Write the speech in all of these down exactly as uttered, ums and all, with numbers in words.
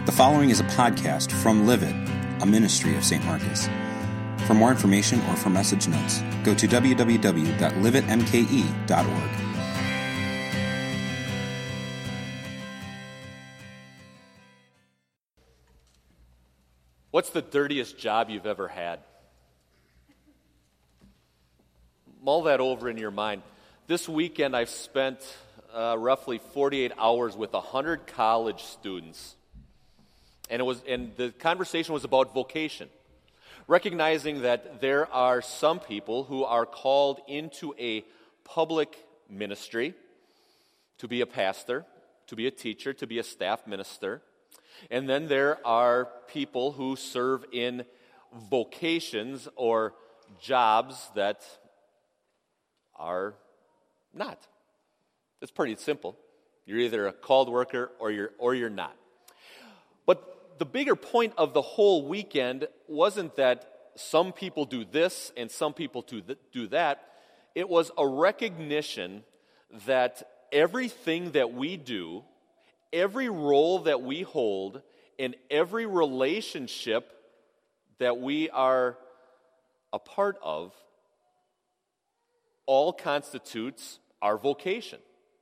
The following is a podcast from Live It, a ministry of Saint Marcus. For more information or for message notes, go to w w w dot live it m k e dot org. What's the dirtiest job you've ever had? Mull that over in your mind. This weekend I've spent uh, roughly forty-eight hours with one hundred college students. And it was, and the conversation was about vocation. Recognizing that there are some people who are called into a public ministry to be a pastor, to be a teacher, to be a staff minister. And then there are people who serve in vocations or jobs that are not. It's pretty simple. You're either a called worker or you're or you're not. But the bigger point of the whole weekend wasn't that some people do this and some people do, th- do that. It was a recognition that everything that we do, every role that we hold, and every relationship that we are a part of all constitutes our vocation.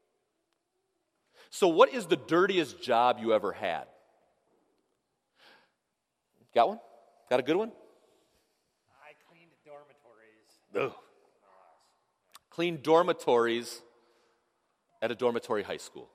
So what is the dirtiest job you ever had? Got one? Got a good one? I cleaned dormitories. Ugh. Cleaned dormitories at a dormitory high school.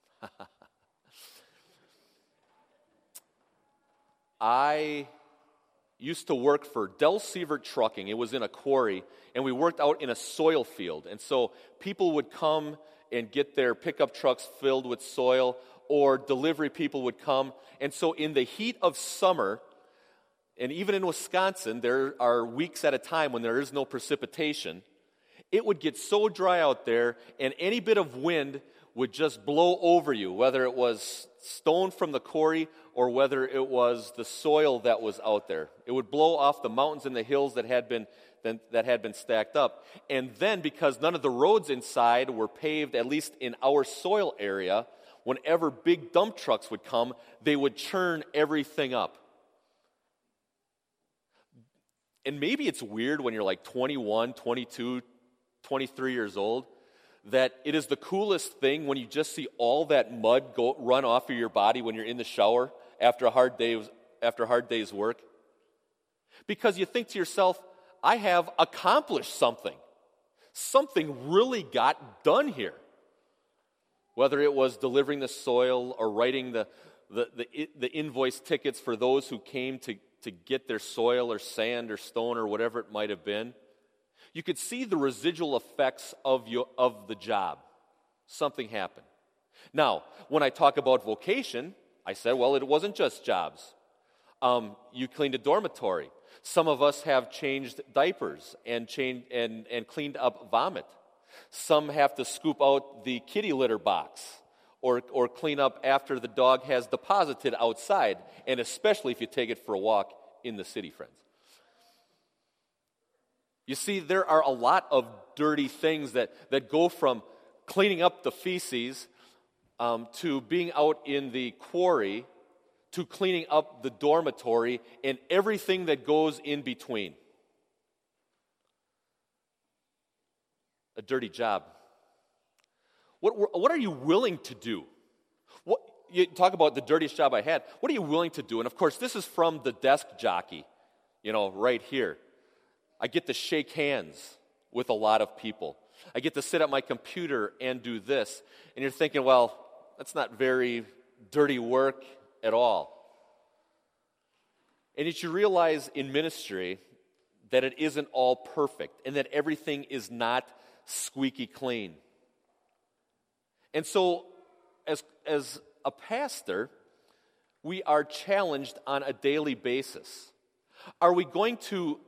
I used to work for Del Sievert Trucking. It was in a quarry, and we worked out in a soil field. And so people would come and get their pickup trucks filled with soil, or delivery people would come. And so in the heat of summer, and even in Wisconsin, there are weeks at a time when there is no precipitation, it would get so dry out there, and any bit of wind would just blow over you, whether it was stone from the quarry or whether it was the soil that was out there. It would blow off the mountains and the hills that had been that had been stacked up. And then, because none of the roads inside were paved, at least in our soil area, whenever big dump trucks would come, they would churn everything up. And maybe it's weird when you're like twenty-one, twenty-two, twenty-three years old, that it is the coolest thing when you just see all that mud go run off of your body when you're in the shower after a hard day after a hard day's work. Because you think to yourself, I have accomplished something. Something really got done here. Whether it was delivering the soil or writing the the, the, the invoice tickets for those who came to to get their soil or sand or stone or whatever it might have been, you could see the residual effects of your, of the job. Something happened. Now, when I talk about vocation, I said, well, it wasn't just jobs. Um, you cleaned a dormitory. Some of us have changed diapers and changed and, and cleaned up vomit. Some have to scoop out the kitty litter box or, or clean up after the dog has deposited outside, and especially if you take it for a walk in the city, friends. You see, there are a lot of dirty things that, that go from cleaning up the feces um, to being out in the quarry to cleaning up the dormitory and everything that goes in between. A dirty job. What, what are you willing to do? What, you talk about the dirtiest job I had. What are you willing to do? And of course, this is from the desk jockey, you know, right here. I get to shake hands with a lot of people. I get to sit at my computer and do this. And you're thinking, well, that's not very dirty work at all. And yet you realize in ministry that it isn't all perfect and that everything is not squeaky clean. And so, as, as a pastor, we are challenged on a daily basis. Are we going to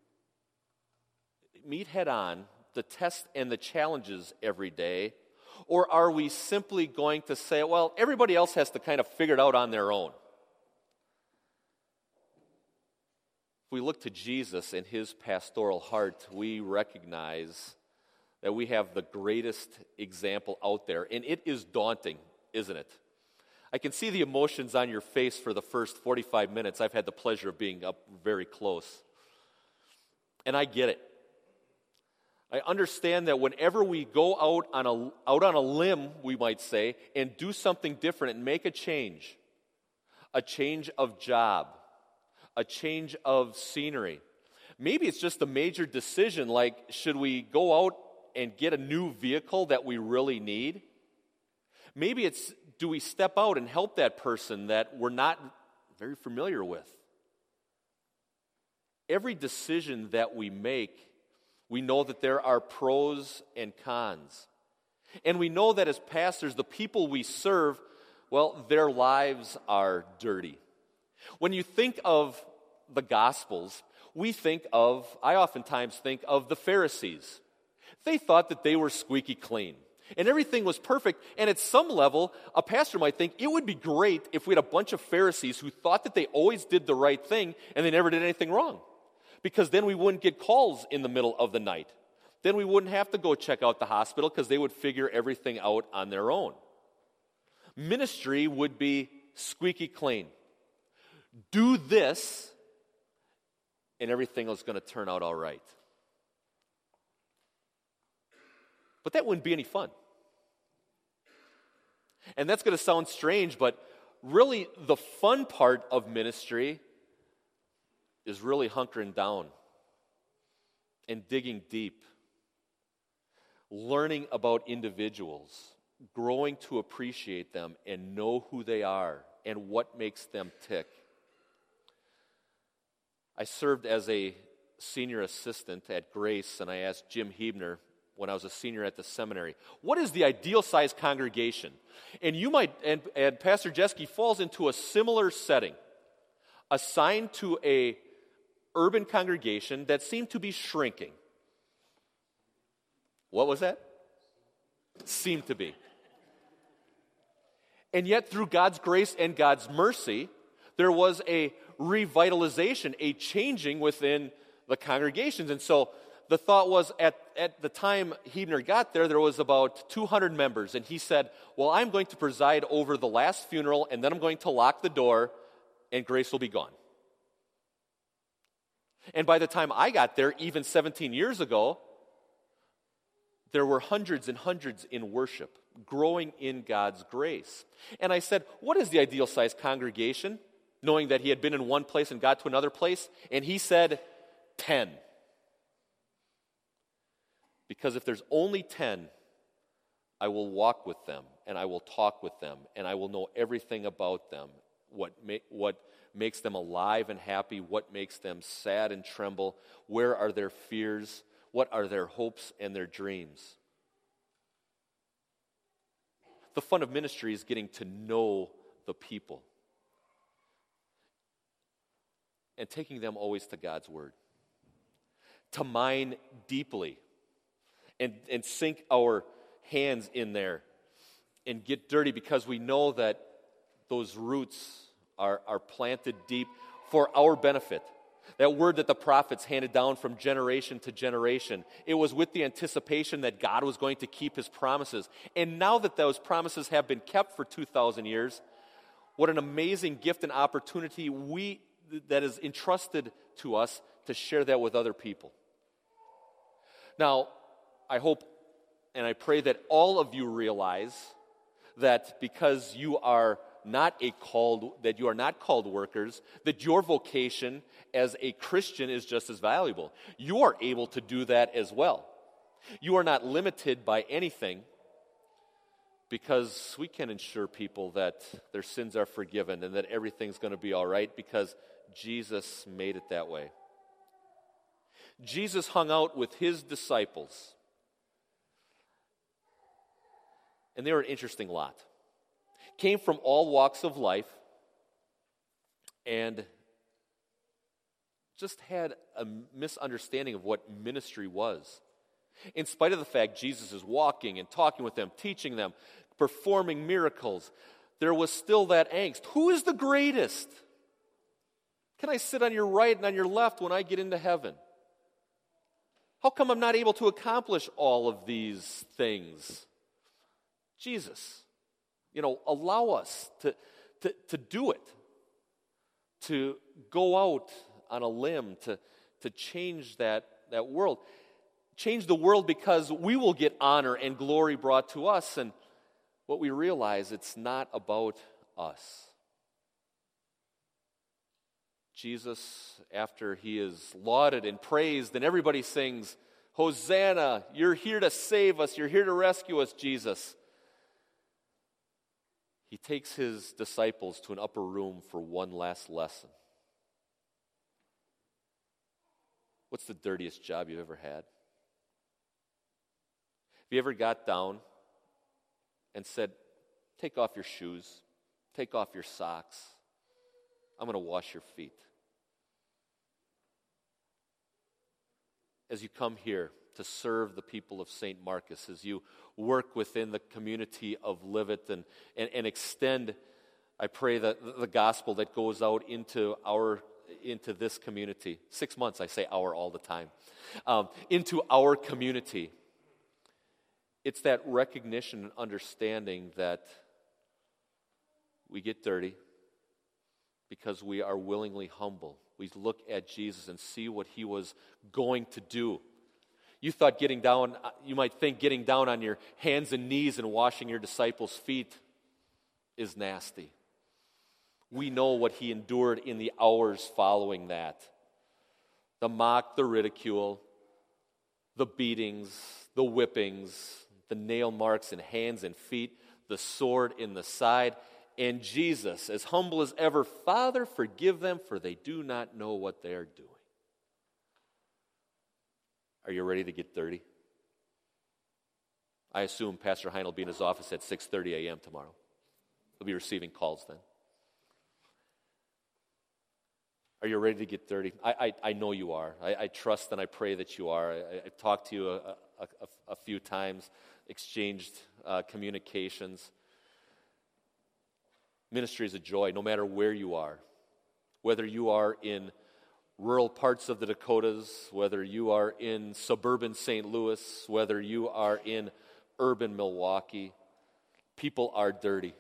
meet head on the tests and the challenges every day, or are we simply going to say, well, everybody else has to kind of figure it out on their own? If we look to Jesus and his pastoral heart, we recognize that we have the greatest example out there. And it is daunting, isn't it? I can see the emotions on your face for the first forty-five minutes. I've had the pleasure of being up very close. And I get it. I understand that whenever we go out on a, out on a limb, we might say, and do something different and make a change, a change of job, a change of scenery. Maybe it's just a major decision like, should we go out and get a new vehicle that we really need? Maybe it's, do we step out and help that person that we're not very familiar with? Every decision that we make, we know that there are pros and cons. And we know that as pastors, the people we serve, well, their lives are dirty. When you think of the Gospels, we think of, I oftentimes think of the Pharisees. They thought that they were squeaky clean. And everything was perfect. And at some level, a pastor might think it would be great if we had a bunch of Pharisees who thought that they always did the right thing and they never did anything wrong. Because then we wouldn't get calls in the middle of the night. Then we wouldn't have to go check out the hospital because they would figure everything out on their own. Ministry would be squeaky clean. Do this, and everything is going to turn out all right. But that wouldn't be any fun. And that's going to sound strange, but really the fun part of ministry is really hunkering down and digging deep, learning about individuals, growing to appreciate them and know who they are and what makes them tick. I served as a senior assistant at Grace, and I asked Jim Hebner when I was a senior at the seminary, what is the ideal size congregation? And you might, and, and Pastor Jeske falls into a similar setting, assigned to a urban congregation that seemed to be shrinking. What was that? Seemed to be. And yet, through God's grace and God's mercy, there was a revitalization, a changing within the congregations. And so the thought was, at, at the time Hebner got there, there was about two hundred members. And he said, well, I'm going to preside over the last funeral, and then I'm going to lock the door, and Grace will be gone. And by the time I got there, even seventeen years ago, there were hundreds and hundreds in worship, growing in God's grace. And I said, what is the ideal size congregation? Knowing that he had been in one place and got to another place. And he said, ten. Because if there's only ten, I will walk with them, and I will talk with them, and I will know everything about them, what ma- what makes them alive and happy, what makes them sad and tremble, where are their fears, what are their hopes and their dreams. The fun of ministry is getting to know the people and taking them always to God's Word, to mine deeply and, and sink our hands in there and get dirty, because we know that those roots are, are planted deep for our benefit. That word that the prophets handed down from generation to generation, it was with the anticipation that God was going to keep his promises. And now that those promises have been kept for two thousand years, what an amazing gift and opportunity we that is entrusted to us to share that with other people. Now, I hope and I pray that all of you realize that because you are not a called, that you are not called workers, that your vocation as a Christian is just as valuable. You are able to do that as well. You are not limited by anything, because we can ensure people that their sins are forgiven and that everything's going to be all right because Jesus made it that way. Jesus hung out with his disciples, and they were an interesting lot. Came from all walks of life and just had a misunderstanding of what ministry was. In spite of the fact Jesus is walking and talking with them, teaching them, performing miracles, there was still that angst. Who is the greatest? Can I sit on your right and on your left when I get into heaven? How come I'm not able to accomplish all of these things? Jesus. You know, allow us to, to, to do it, to go out on a limb, to, to change that, that world. Change the world because we will get honor and glory brought to us, and what we realize, it's not about us. Jesus, after he is lauded and praised, and everybody sings, Hosanna, you're here to save us, you're here to rescue us, Jesus. He takes his disciples to an upper room for one last lesson. What's the dirtiest job you've ever had? Have you ever got down and said, take off your shoes, take off your socks, I'm going to wash your feet? As you come here to serve the people of Saint Marcus, as you work within the community of Livet and, and, and extend, I pray, that the gospel that goes out into our into this community. Six months, I say our all the time. Um, into our community. It's that recognition and understanding that we get dirty because we are willingly humble. We look at Jesus and see what he was going to do. You thought getting down, you might think getting down on your hands and knees and washing your disciples' feet is nasty. We know what he endured in the hours following that. The mock, the ridicule, the beatings, the whippings, the nail marks in hands and feet, the sword in the side, and Jesus, as humble as ever, Father, forgive them, for they do not know what they are doing. Are you ready to get dirty? I assume Pastor Hein will be in his office at six thirty a.m. tomorrow. He'll be receiving calls then. Are you ready to get dirty? I, I, I know you are. I, I trust and I pray that you are. I, I've talked to you a, a, a, a few times, exchanged uh, communications. Ministry is a joy, no matter where you are. Whether you are in rural parts of the Dakotas, whether you are in suburban Saint Louis, whether you are in urban Milwaukee, people are dirty.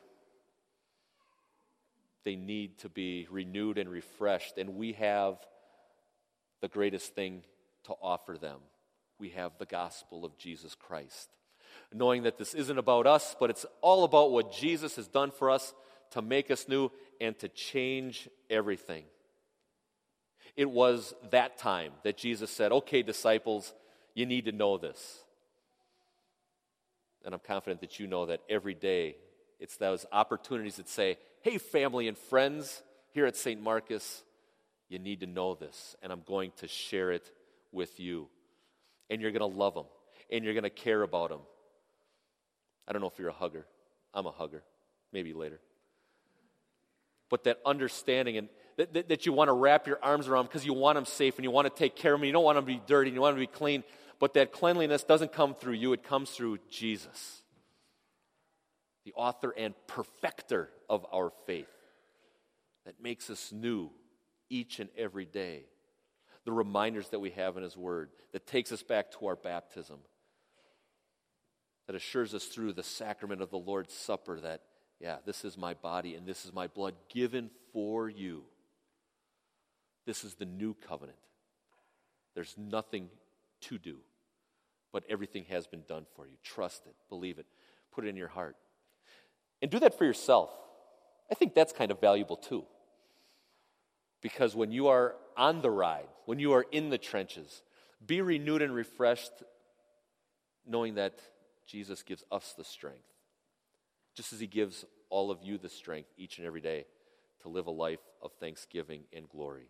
They need to be renewed and refreshed, and we have the greatest thing to offer them. We have the gospel of Jesus Christ. Knowing that this isn't about us, but it's all about what Jesus has done for us to make us new and to change everything. It was that time that Jesus said, okay, disciples, you need to know this. And I'm confident that you know that every day. It's those opportunities that say, hey, family and friends here at Saint Marcus, you need to know this, and I'm going to share it with you. And you're going to love them, and you're going to care about them. I don't know if you're a hugger. I'm a hugger. Maybe later. But that understanding and that, that, that you want to wrap your arms around because you want them safe and you want to take care of them. You don't want them to be dirty and you want them to be clean. But that cleanliness doesn't come through you. It comes through Jesus, the author and perfecter of our faith, that makes us new each and every day. The reminders that we have in his word, that takes us back to our baptism, that assures us through the sacrament of the Lord's Supper that, yeah, this is my body and this is my blood given for you. This is the new covenant. There's nothing to do, but everything has been done for you. Trust it, believe it, put it in your heart. And do that for yourself. I think that's kind of valuable too. Because when you are on the ride, when you are in the trenches, be renewed and refreshed knowing that Jesus gives us the strength. Just as he gives all of you the strength each and every day to live a life of thanksgiving and glory.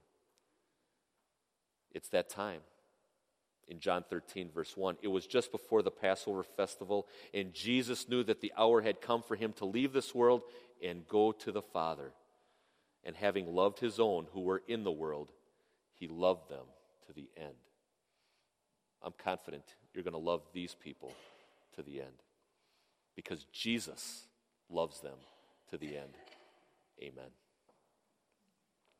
It's that time. In John thirteen, verse one, it was just before the Passover festival, and Jesus knew that the hour had come for him to leave this world and go to the Father. And having loved his own who were in the world, he loved them to the end. I'm confident you're going to love these people to the end because Jesus loves them to the end. Amen.